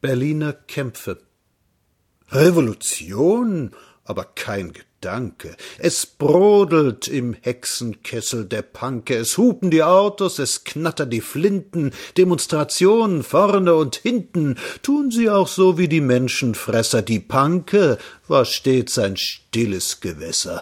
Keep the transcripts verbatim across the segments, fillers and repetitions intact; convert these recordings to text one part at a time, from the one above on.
Berliner Kämpfe. Revolution, aber kein Gedanke. Es brodelt im Hexenkessel der Panke, es hupen die Autos, es knattern die Flinten, Demonstrationen vorne und hinten, tun sie auch so wie die Menschenfresser. Die Panke war stets ein stilles Gewässer.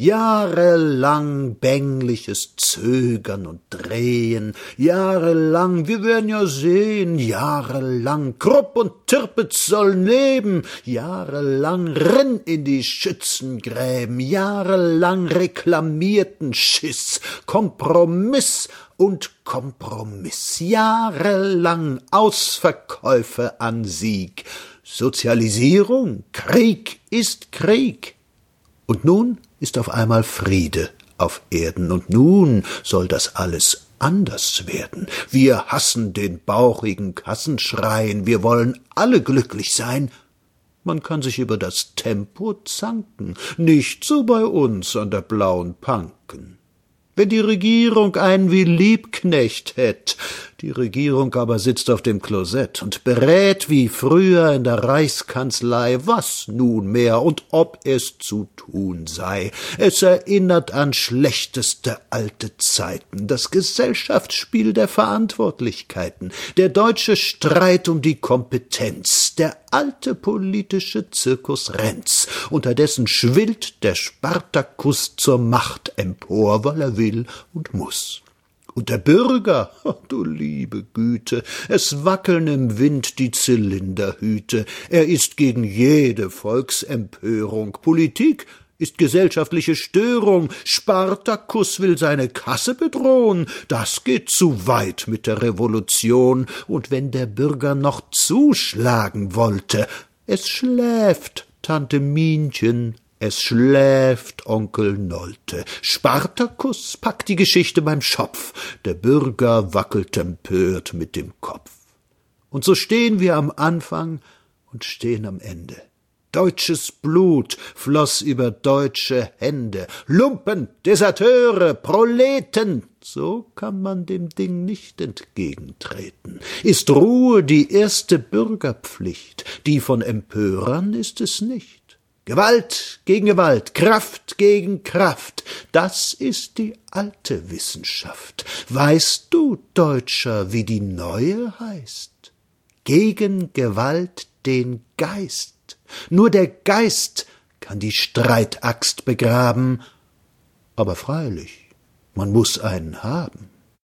Jahrelang bängliches Zögern und Drehen, jahrelang, wir werden ja sehen, jahrelang, Krupp und Tirpitz sollen leben, jahrelang Rinn in die Schützengräben, jahrelang reklamierten Schiss, Kompromiss und Kompromiss, jahrelang Ausverkäufe an Sieg, Sozialisierung, Krieg ist Krieg. Und nun ist auf einmal Friede auf Erden, und nun soll das alles anders werden. Wir hassen den bauchigen Kassenschreien, wir wollen alle glücklich sein. Man kann sich über das Tempo zanken, nicht so bei uns an der blauen Panken. Wenn die Regierung einen wie Liebknecht hätt, die Regierung aber sitzt auf dem Klosett und berät wie früher in der Reichskanzlei, was nunmehr und ob es zu tun sei. Es erinnert an schlechteste alte Zeiten, das Gesellschaftsspiel der Verantwortlichkeiten, der deutsche Streit um die Kompetenz, der alte politische Zirkus Renz, unterdessen schwillt der Spartakus zur Macht empor, weil er will und muß. Und der Bürger, oh, du liebe Güte, es wackeln im Wind die Zylinderhüte, er ist gegen jede Volksempörung, Politik ist gesellschaftliche Störung, Spartakus will seine Kasse bedrohen, das geht zu weit mit der Revolution, und wenn der Bürger noch zuschlagen wollte, es schläft Tante Minchen, es schläft Onkel Nolte. Spartakus packt die Geschichte beim Schopf, der Bürger wackelt empört mit dem Kopf. Und so stehen wir am Anfang und stehen am Ende. Deutsches Blut floss über deutsche Hände. Lumpen, Deserteure, Proleten, so kann man dem Ding nicht entgegentreten. Ist Ruhe die erste Bürgerpflicht, die von Empörern ist es nicht. Gewalt gegen Gewalt, Kraft gegen Kraft, das ist die alte Wissenschaft. Weißt du, Deutscher, wie die neue heißt? Gegen Gewalt den Geist. Nur der Geist kann die Streitaxt begraben, aber freilich, man muß einen haben.